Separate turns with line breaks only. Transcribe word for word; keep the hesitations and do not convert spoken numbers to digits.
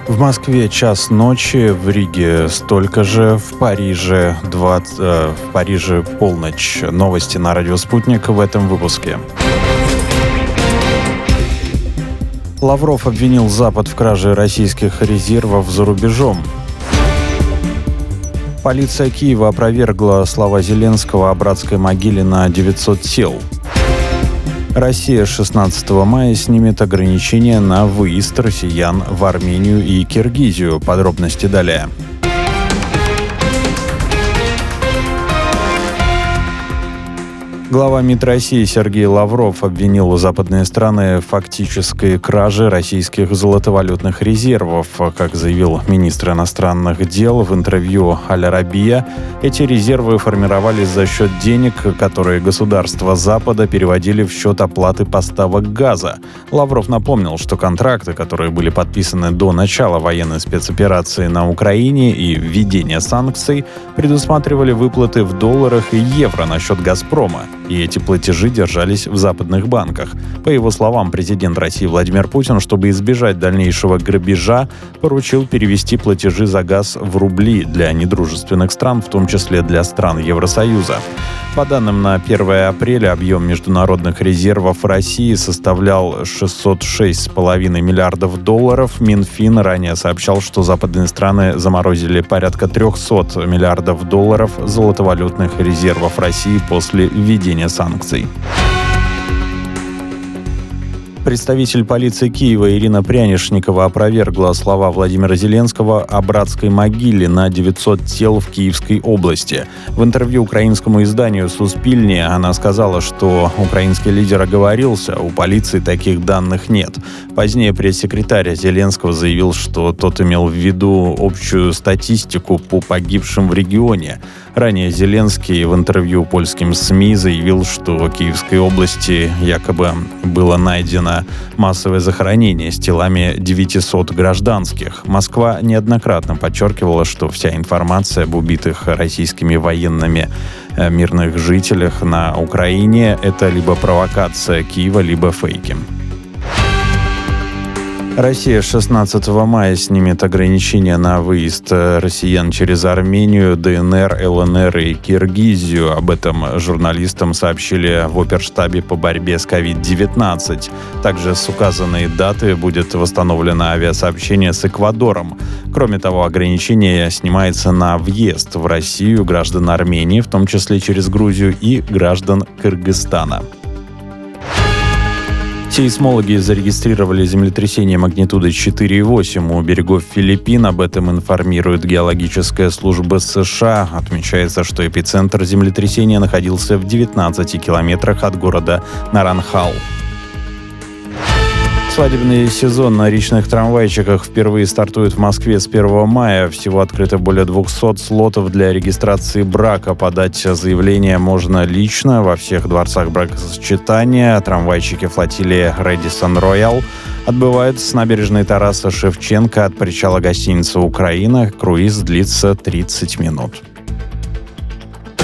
В Москве час ночи, в Риге столько же, в Париже, двадцать, э, в Париже полночь. Новости на радио «Спутник» в этом выпуске. Лавров обвинил Запад в краже российских резервов за рубежом. Полиция Киева опровергла слова Зеленского о братской могиле на девятьсот тел. Россия шестнадцатого мая снимет ограничения на выезд россиян в Армению и Киргизию. Подробности далее. Глава МИД России Сергей Лавров обвинил западные страны в фактической краже российских золотовалютных резервов. Как заявил министр иностранных дел в интервью «Аль-Арабия», эти резервы формировались за счет денег, которые государства Запада переводили в счет оплаты поставок газа. Лавров напомнил, что контракты, которые были подписаны до начала военной спецоперации на Украине и введения санкций, предусматривали выплаты в долларах и евро на счет «Газпрома». И эти платежи держались в западных банках. По его словам, президент России Владимир Путин, чтобы избежать дальнейшего грабежа, поручил перевести платежи за газ в рубли для недружественных стран, в том числе для стран Евросоюза. По данным на первое апреля, объем международных резервов России составлял шестьсот шесть целых пять десятых миллиардов долларов. Минфин ранее сообщал, что западные страны заморозили порядка триста миллиардов долларов золотовалютных резервов России после введения санкций. Представитель полиции Киева Ирина Прянишникова опровергла слова Владимира Зеленского о братской могиле на девятьсот тел в Киевской области. В интервью украинскому изданию «Суспильне» она сказала, что украинский лидер оговорился, у полиции таких данных нет. Позднее пресс-секретарь Зеленского заявил, что тот имел в виду общую статистику по погибшим в регионе. Ранее Зеленский в интервью польским СМИ заявил, что в Киевской области якобы было найдено массовое захоронение с телами девятисот гражданских. Москва неоднократно подчеркивала, что вся информация об убитых российскими военными мирных жителях на Украине – это либо провокация Киева, либо фейки. Россия шестнадцатого мая снимет ограничения на выезд россиян через Армению, ДНР, ЛНР и Киргизию. Об этом журналистам сообщили в оперштабе по борьбе с ковид девятнадцать. Также с указанной даты будет восстановлено авиасообщение с Эквадором. Кроме того, ограничение снимается на въезд в Россию граждан Армении, в том числе через Грузию, и граждан Кыргызстана. Сейсмологи зарегистрировали землетрясение магнитудой четыре и восемь у берегов Филиппин. Об этом информирует геологическая служба США. Отмечается, что эпицентр землетрясения находился в девятнадцати километрах от города Наранхал. Свадебный сезон на речных трамвайчиках впервые стартует в Москве с первого мая. Всего открыто более двухсот слотов для регистрации брака. Подать заявление можно лично во всех дворцах бракосочетания. Трамвайчики флотилии Рэдисон Роял отбывают с набережной Тараса Шевченко от причала гостиницы «Украина». Круиз длится тридцать минут.